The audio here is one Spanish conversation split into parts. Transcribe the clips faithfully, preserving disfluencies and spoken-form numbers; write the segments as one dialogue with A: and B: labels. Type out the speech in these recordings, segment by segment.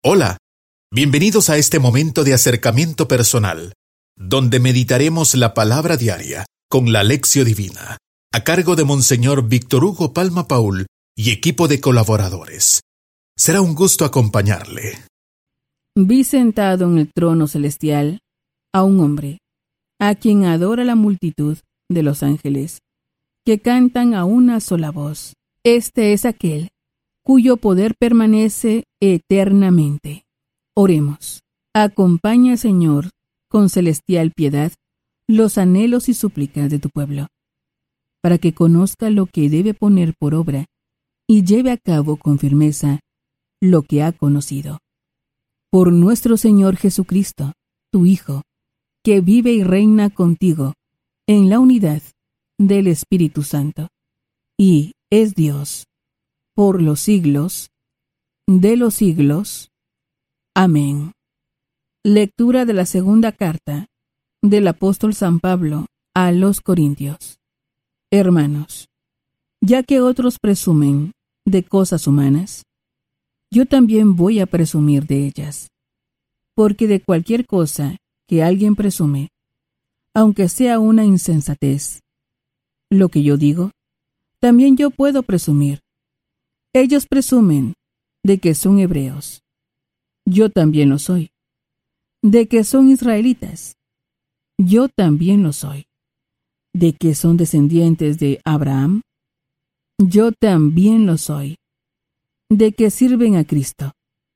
A: Hola, bienvenidos a este momento de acercamiento personal, donde meditaremos la palabra diaria con la Lección Divina, a cargo de Monseñor Víctor Hugo Palma Paul y equipo de colaboradores. Será un gusto acompañarle.
B: Vi sentado en el trono celestial a un hombre, a quien adora la multitud de los ángeles, que cantan a una sola voz. Este es aquel cuyo poder permanece eternamente. Oremos. Acompaña, Señor, con celestial piedad, los anhelos y súplicas de tu pueblo, para que conozca lo que debe poner por obra y lleve a cabo con firmeza lo que ha conocido. Por nuestro Señor Jesucristo, tu Hijo, que vive y reina contigo en la unidad del Espíritu Santo, y es Dios por los siglos de los siglos. Amén. Lectura de la segunda carta del apóstol San Pablo a los Corintios. Hermanos, ya que otros presumen de cosas humanas, yo también voy a presumir de ellas, porque de cualquier cosa que alguien presume, aunque sea una insensatez, lo que yo digo, también yo puedo presumir. Ellos presumen de que son hebreos. Yo también lo soy. De que son israelitas. Yo también lo soy. De que son descendientes de Abraham. Yo también lo soy. De que sirven a Cristo.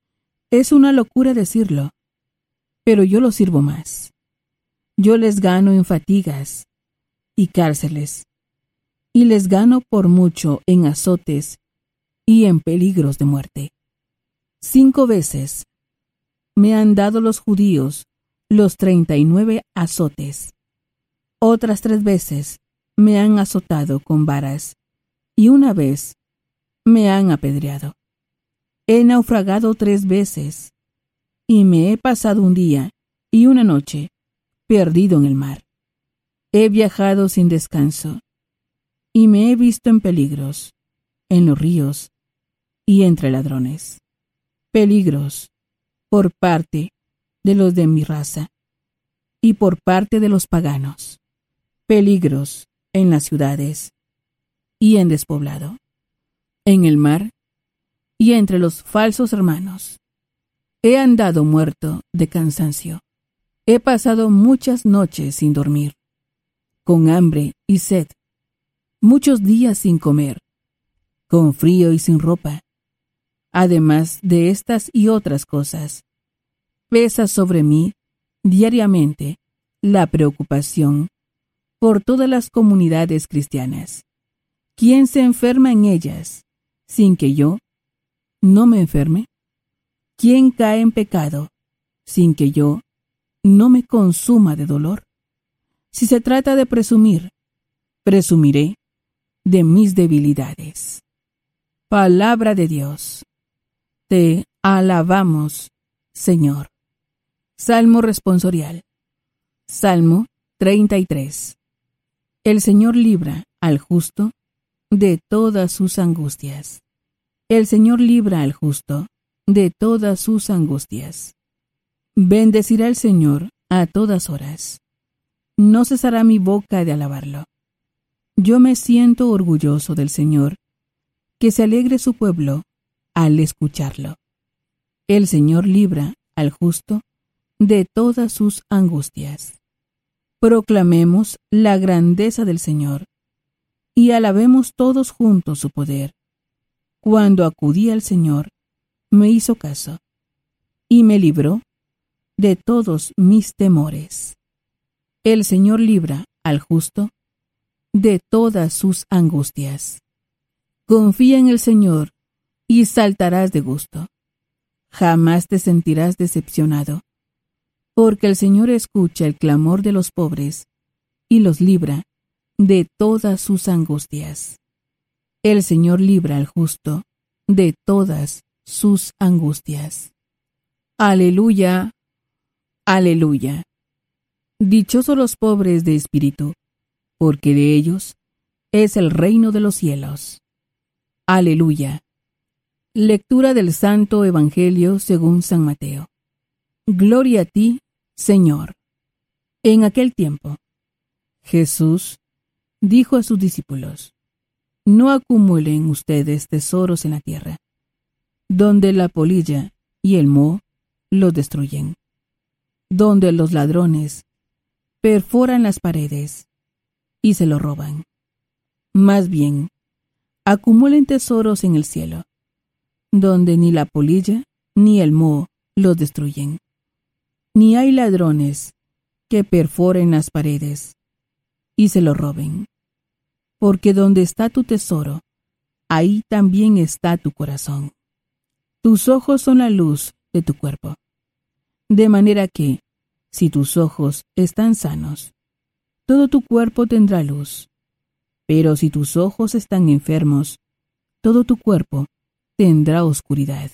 B: Es una locura decirlo, pero yo lo sirvo más. Yo les gano en fatigas y cárceles, y les gano por mucho en azotes y en peligros de muerte. Cinco veces me han dado los judíos los treinta y nueve azotes. Otras tres veces me han azotado con varas, y una vez me han apedreado. He naufragado tres veces, y me he pasado un día y una noche perdido en el mar. He viajado sin descanso, y me he visto en peligros, en los ríos y entre ladrones. Peligros por parte de los de mi raza y por parte de los paganos. Peligros en las ciudades y en despoblado, en el mar y entre los falsos hermanos. He andado muerto de cansancio. He pasado muchas noches sin dormir, con hambre y sed, muchos días sin comer, con frío y sin ropa. Además de estas y otras cosas, pesa sobre mí diariamente la preocupación por todas las comunidades cristianas. ¿Quién se enferma en ellas sin que yo no me enferme? ¿Quién cae en pecado sin que yo no me consuma de dolor? Si se trata de presumir, presumiré de mis debilidades. Palabra de Dios. Te alabamos, Señor. Salmo responsorial. Salmo treinta y tres. El Señor libra al justo de todas sus angustias. El Señor libra al justo de todas sus angustias. Bendecirá el Señor a todas horas. No cesará mi boca de alabarlo. Yo me siento orgulloso del Señor, que se alegre su pueblo al escucharlo. El Señor libra al justo de todas sus angustias. Proclamemos la grandeza del Señor y alabemos todos juntos su poder. Cuando acudí al Señor, me hizo caso y me libró de todos mis temores. El Señor libra al justo de todas sus angustias. Confía en el Señor y saltarás de gusto. Jamás te sentirás decepcionado, porque el Señor escucha el clamor de los pobres y los libra de todas sus angustias. El Señor libra al justo de todas sus angustias. Aleluya, aleluya. Dichosos los pobres de espíritu, porque de ellos es el reino de los cielos. Aleluya. Lectura del Santo Evangelio según San Mateo. Gloria a ti, Señor. En aquel tiempo, Jesús dijo a sus discípulos: No acumulen ustedes tesoros en la tierra, donde la polilla y el moho los destruyen, donde los ladrones perforan las paredes y se lo roban. Más bien, acumulen tesoros en el cielo, donde ni la polilla ni el moho los destruyen, ni hay ladrones que perforen las paredes y se lo roben. Porque donde está tu tesoro, ahí también está tu corazón. Tus ojos son la luz de tu cuerpo. De manera que, si tus ojos están sanos, todo tu cuerpo tendrá luz. Pero si tus ojos están enfermos, todo tu cuerpo tendrá oscuridad.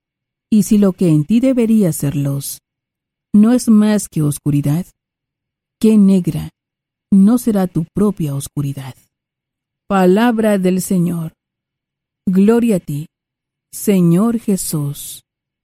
B: Y si lo que en ti debería ser luz no es más que oscuridad, qué negra no será tu propia oscuridad. Palabra del Señor. Gloria a ti, Señor Jesús.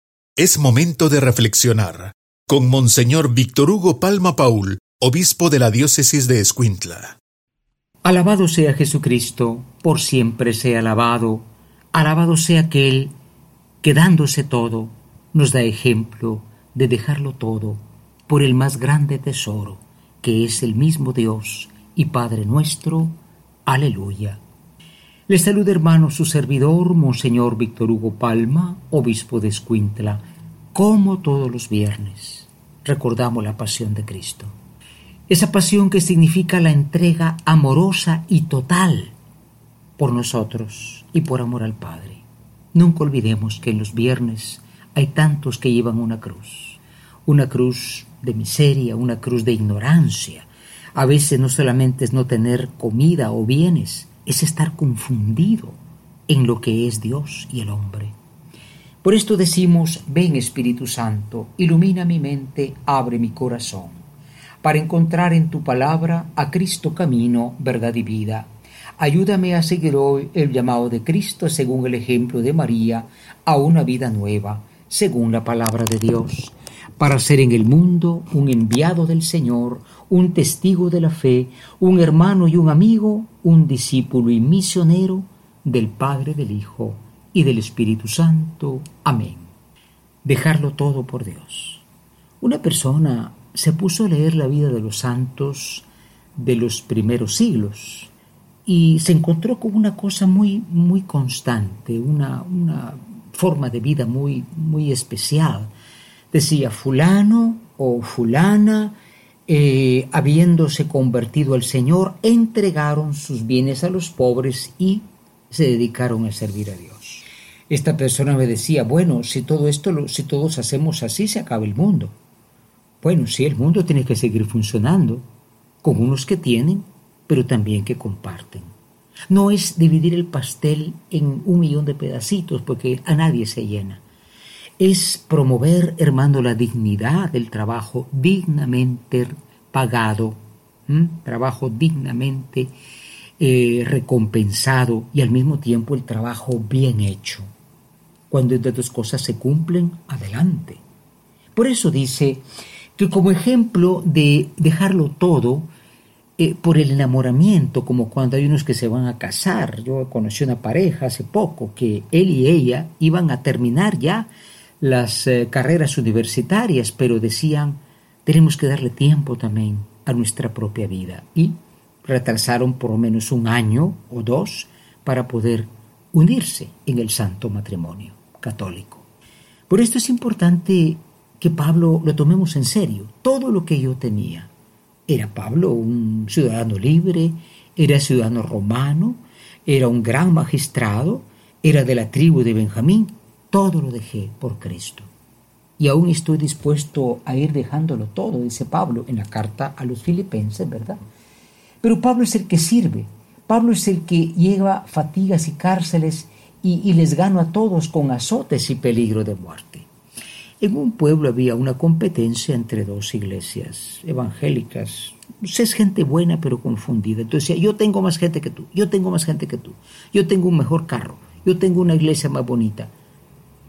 A: Es momento de reflexionar con Monseñor Víctor Hugo Palma Paul, obispo de la diócesis de Escuintla.
C: Alabado sea Jesucristo, por siempre sea alabado. Alabado sea aquel que, dándose todo, nos da ejemplo de dejarlo todo por el más grande tesoro, que es el mismo Dios y Padre nuestro. Aleluya. Les saluda, hermano, su servidor, Monseñor Víctor Hugo Palma, obispo de Escuintla. Como todos los viernes, recordamos la pasión de Cristo. Esa pasión que significa la entrega amorosa y total por nosotros y por amor al Padre. Nunca olvidemos que en los viernes hay tantos que llevan una cruz. Una cruz de miseria, una cruz de ignorancia. A veces no solamente es no tener comida o bienes, es estar confundido en lo que es Dios y el hombre. Por esto decimos: ven Espíritu Santo, ilumina mi mente, abre mi corazón, para encontrar en tu palabra a Cristo camino, verdad y vida. Ayúdame a seguir hoy el llamado de Cristo según el ejemplo de María, a una vida nueva, según la palabra de Dios, para ser en el mundo un enviado del Señor, un testigo de la fe, un hermano y un amigo, un discípulo y misionero del Padre, del Hijo y del Espíritu Santo. Amén. Dejarlo todo por Dios. Una persona se puso a leer la vida de los santos de los primeros siglos y se encontró con una cosa muy, muy constante, una, una forma de vida muy, muy especial. Decía: fulano o fulana, eh, habiéndose convertido al Señor, entregaron sus bienes a los pobres y se dedicaron a servir a Dios. Esta persona me decía: bueno, si todo esto, lo, si todos hacemos así, se acaba el mundo. Bueno, sí, el mundo tiene que seguir funcionando, con unos que tienen, pero también que comparten. No es dividir el pastel en un millón de pedacitos, porque a nadie se llena. Es promover, hermano, la dignidad del trabajo dignamente pagado, ¿m? trabajo dignamente eh, recompensado y al mismo tiempo el trabajo bien hecho. Cuando estas dos cosas se cumplen, adelante. Por eso dice que como ejemplo de dejarlo todo, eh, por el enamoramiento, como cuando hay unos que se van a casar. Yo conocí una pareja hace poco que él y ella iban a terminar ya las eh, carreras universitarias, pero decían: tenemos que darle tiempo también a nuestra propia vida, y retrasaron por lo menos un año o dos para poder unirse en el santo matrimonio católico. Por esto es importante que Pablo lo tomemos en serio. Todo lo que yo tenía, era Pablo un ciudadano libre, era ciudadano romano, era un gran magistrado, era de la tribu de Benjamín. Todo lo dejé por Cristo. Y aún estoy dispuesto a ir dejándolo todo, dice Pablo en la carta a los Filipenses, ¿verdad? Pero Pablo es el que sirve. Pablo es el que lleva fatigas y cárceles y, y les gana a todos con azotes y peligro de muerte. En un pueblo había una competencia entre dos iglesias evangélicas. Es gente buena pero confundida. Entonces decía: yo tengo más gente que tú, yo tengo más gente que tú, yo tengo un mejor carro, yo tengo una iglesia más bonita.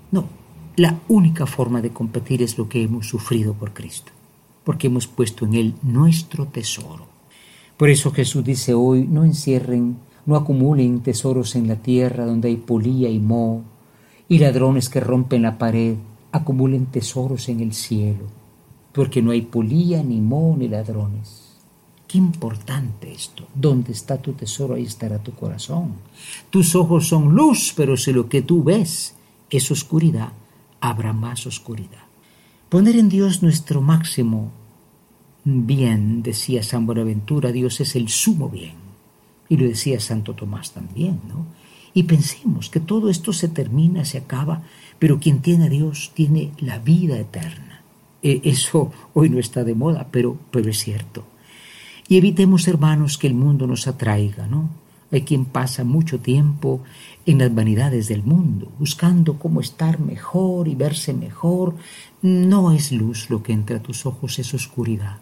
C: No, la única forma de competir es lo que hemos sufrido por Cristo, porque hemos puesto en Él nuestro tesoro. Por eso Jesús dice hoy, no encierren, no acumulen tesoros en la tierra donde hay polilla y moho, y ladrones que rompen la pared, acumulen tesoros en el cielo, porque no hay polilla, ni moho, ni ladrones. Qué importante esto. Donde está tu tesoro, ahí estará tu corazón. Tus ojos son luz, pero si lo que tú ves es oscuridad, habrá más oscuridad. Poner en Dios nuestro máximo bien, decía San Buenaventura, Dios es el sumo bien. Y lo decía Santo Tomás también, ¿no? Y pensemos que todo esto se termina, se acaba, pero quien tiene a Dios tiene la vida eterna. Eh, eso hoy no está de moda, pero, pero es cierto. Y evitemos, hermanos, que el mundo nos atraiga, ¿no? Hay quien pasa mucho tiempo en las vanidades del mundo, buscando cómo estar mejor y verse mejor. No es luz lo que entra a tus ojos, es oscuridad.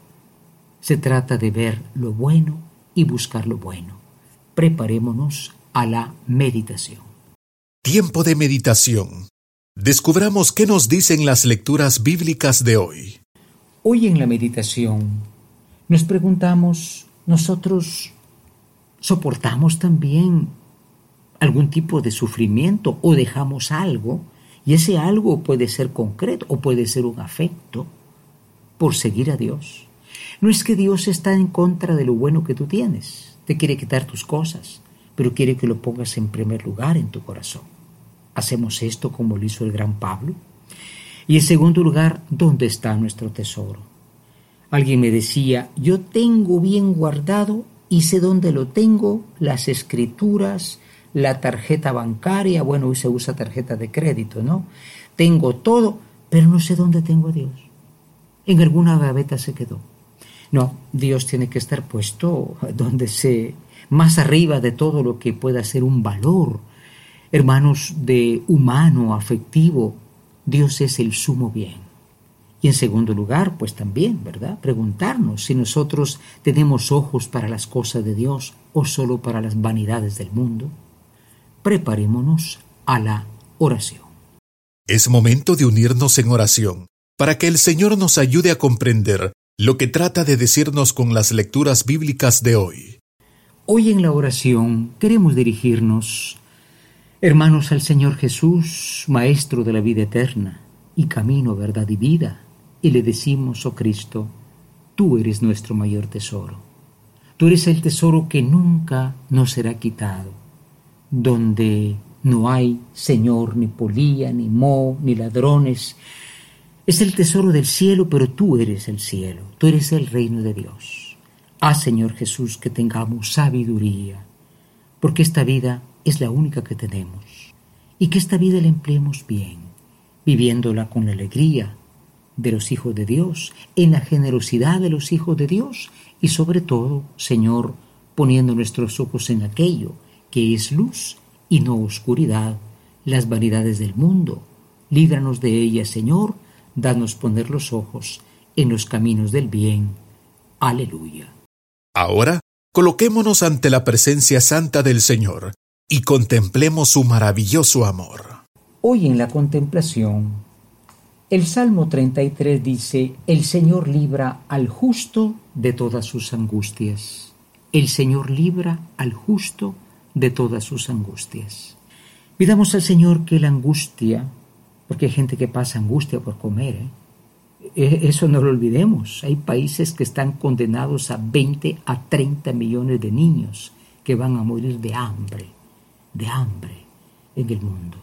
C: Se trata de ver lo bueno y buscar lo bueno. Preparémonos a la meditación.
A: Tiempo de meditación. Descubramos qué nos dicen las lecturas bíblicas de hoy.
C: Hoy en la meditación nos preguntamos, ¿nosotros soportamos también algún tipo de sufrimiento o dejamos algo? Y ese algo puede ser concreto o puede ser un afecto por seguir a Dios. No es que Dios está en contra de lo bueno que tú tienes, te quiere quitar tus cosas, pero quiere que lo pongas en primer lugar en tu corazón. ¿Hacemos esto como lo hizo el gran Pablo? Y en segundo lugar, ¿dónde está nuestro tesoro? Alguien me decía, yo tengo bien guardado y sé dónde lo tengo, las escrituras, la tarjeta bancaria, bueno, hoy se usa tarjeta de crédito, ¿no? Tengo todo, pero no sé dónde tengo a Dios. En alguna gaveta se quedó. No, Dios tiene que estar puesto donde se, más arriba de todo lo que pueda ser un valor. Hermanos, de humano, afectivo, Dios es el sumo bien. Y en segundo lugar, pues también, ¿verdad? Preguntarnos si nosotros tenemos ojos para las cosas de Dios o solo para las vanidades del mundo. Preparémonos a la oración.
A: Es momento de unirnos en oración para que el Señor nos ayude a comprender lo que trata de decirnos con las lecturas bíblicas de hoy.
C: Hoy en la oración queremos dirigirnos, hermanos, al Señor Jesús, Maestro de la vida eterna y camino, verdad y vida. Y le decimos, oh Cristo, tú eres nuestro mayor tesoro. Tú eres el tesoro que nunca nos será quitado, donde no hay, Señor, ni polilla, ni moho, ni ladrones. Es el tesoro del cielo, pero tú eres el cielo, tú eres el reino de Dios. Haz, Señor Jesús, que tengamos sabiduría, porque esta vida es la única que tenemos, y que esta vida la empleemos bien, viviéndola con la alegría de los hijos de Dios, en la generosidad de los hijos de Dios y sobre todo, Señor, poniendo nuestros ojos en aquello que es luz y no oscuridad, las vanidades del mundo. Líbranos de ellas, Señor, danos poner los ojos en los caminos del bien. Aleluya.
A: Ahora, coloquémonos ante la presencia santa del Señor y contemplemos su maravilloso amor.
C: Hoy en la contemplación, el Salmo treinta y tres dice, el Señor libra al justo de todas sus angustias. El Señor libra al justo de todas sus angustias. Pidamos al Señor que la angustia, porque hay gente que pasa angustia por comer, ¿eh? Eso no lo olvidemos. Hay países que están condenados a veinte a treinta millones de niños que van a morir de hambre, de hambre en el mundo.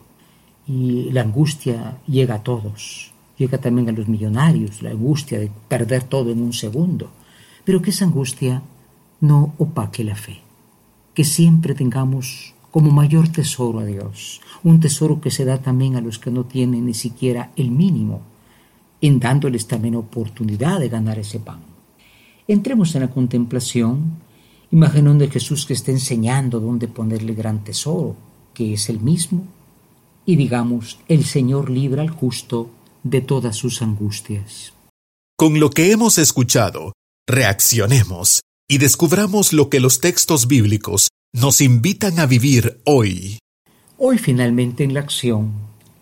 C: Y la angustia llega a todos. Llega también a los millonarios, la angustia de perder todo en un segundo. Pero que esa angustia no opaque la fe. Que siempre tengamos como mayor tesoro a Dios. Un tesoro que se da también a los que no tienen ni siquiera el mínimo, en dándoles también oportunidad de ganar ese pan. Entremos en la contemplación, imaginando a Jesús que está enseñando dónde ponerle gran tesoro, que es el mismo, y digamos, el Señor libra al justo de todas sus angustias.
A: Con lo que hemos escuchado, reaccionemos y descubramos lo que los textos bíblicos nos invitan a vivir hoy.
C: Hoy finalmente en la acción,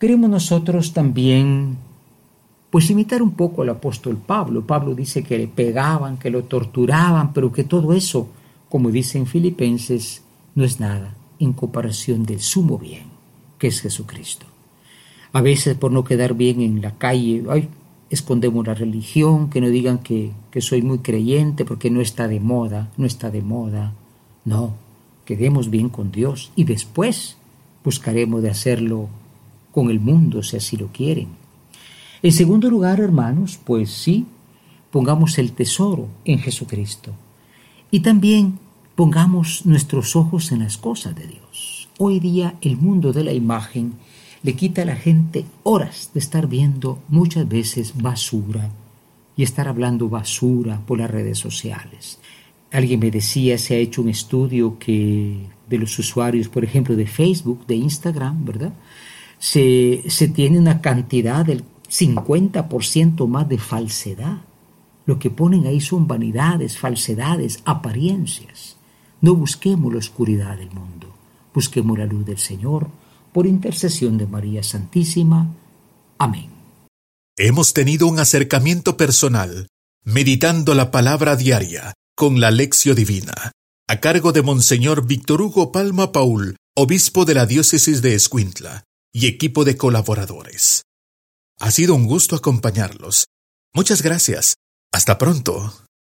C: queremos nosotros también pues imitar un poco al apóstol Pablo. Pablo dice que le pegaban, que lo torturaban, pero que todo eso, como dice en Filipenses, no es nada en comparación del sumo bien, que es Jesucristo. A veces por no quedar bien en la calle, ay, escondemos la religión, que no digan que, que soy muy creyente porque no está de moda, no está de moda. No, quedemos bien con Dios y después buscaremos de hacerlo con el mundo si así lo quieren. En segundo lugar, hermanos, pues sí, pongamos el tesoro en Jesucristo y también pongamos nuestros ojos en las cosas de Dios. Hoy día el mundo de la imagen le quita a la gente horas de estar viendo muchas veces basura y estar hablando basura por las redes sociales. Alguien me decía, se ha hecho un estudio que de los usuarios, por ejemplo, de Facebook, de Instagram, ¿verdad? Se, se tiene una cantidad del cincuenta por ciento más de falsedad. Lo que ponen ahí son vanidades, falsedades, apariencias. No busquemos la oscuridad del mundo, busquemos la luz del Señor, por intercesión de María Santísima. Amén.
A: Hemos tenido un acercamiento personal, meditando la palabra diaria con la Lección Divina, a cargo de Monseñor Víctor Hugo Palma Paul, obispo de la diócesis de Escuintla, y equipo de colaboradores. Ha sido un gusto acompañarlos. Muchas gracias. Hasta pronto.